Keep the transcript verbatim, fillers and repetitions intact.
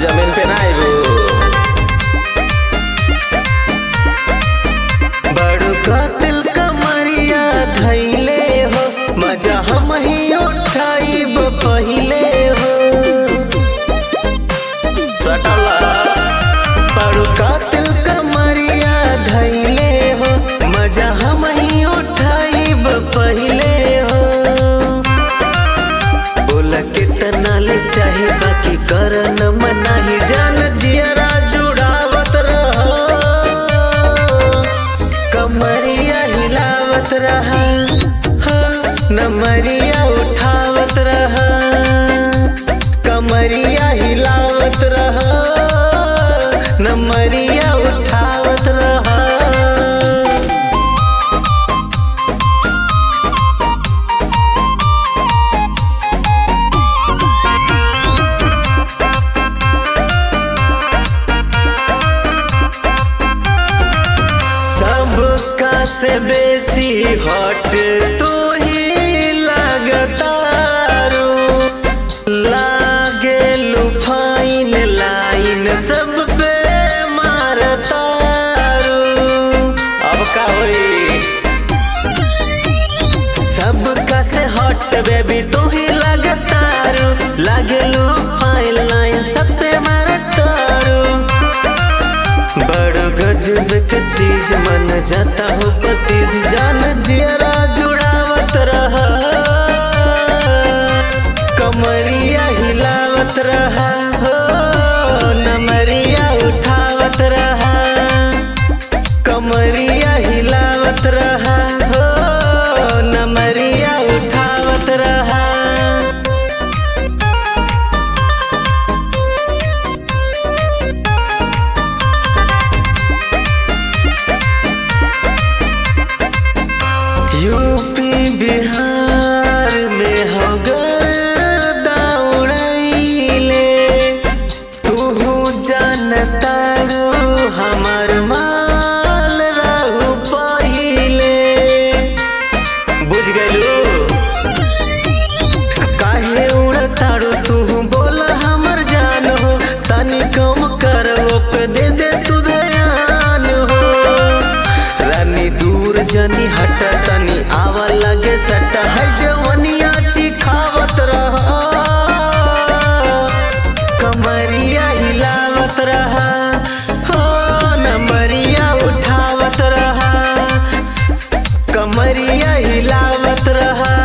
जमीन पे ना आइबू। बड़ू कातिल कमरिया धैले हो, मजा हम ही उठाइब पहिले हो। सटला बड़ू कातिल कमरिया धैले हो, मजा हम ही उठाइब पहिले हो। बोला कितना ले चाहे बाकी कर न मनाही, जान जियरा जुड़ावत रहो, कमरिया हिलावत रहा, नमरिया उठावत रहा, कमरिया हिलावत रहा, नमरिया उठावत रहा। सबका से बेसी हॉट तू ही लगतारू, लागे लुफाइन लाइन सब पे मारतारू। अब का होई? सबका से हॉट बेबी तू ही लगतारू, लागे लुफाइन लाइन सब पे मारतारू। बड़ गजब के चीज मन जाता हो पसीज, जान जियरा जुड़ावत रहा, कमरिया हिलावत रहा हो, नमरिया उठावत रहा, कमरिया हिलावत रहा हो, नमरिया उठावत रहा। यूपी बिहार में हो गर्दा उड़ैले, तू जानतारू हमार माल रहू पहिले। बुझ गइलू? काहे उड़तारू तू बोल हमर जान हो, तनी कम करो पे दे दे तू ध्यान हो। रानी दूर जनी हट तनी आवा लगे सट, है जवनिया चिखावत रहा, कमरिया हिलावत रहा हो, नमरिया उठावत रहा, कमरिया हिलावत रहा।